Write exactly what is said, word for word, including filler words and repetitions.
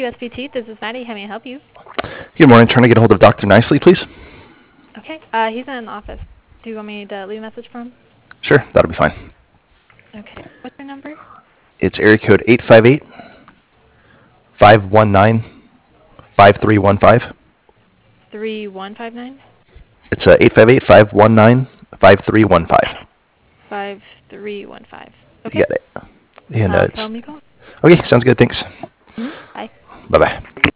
U S P T. This is Maddie. How may I help you? Good morning. Trying to get a hold of Doctor Nicely, please. Okay. Uh, he's in the office. Do you want me to leave a message for him? Sure, that'll be fine. Okay. What's your number? It's area code eight five eight, five one nine, five three one five. Three one five nine It's uh, eight five eight, five one nine, five three one five. five three one five. You Okay. got it. And uh, I'll tell it's him you called. okay. Sounds good. Thanks. Mhm. Bye. Bye bye.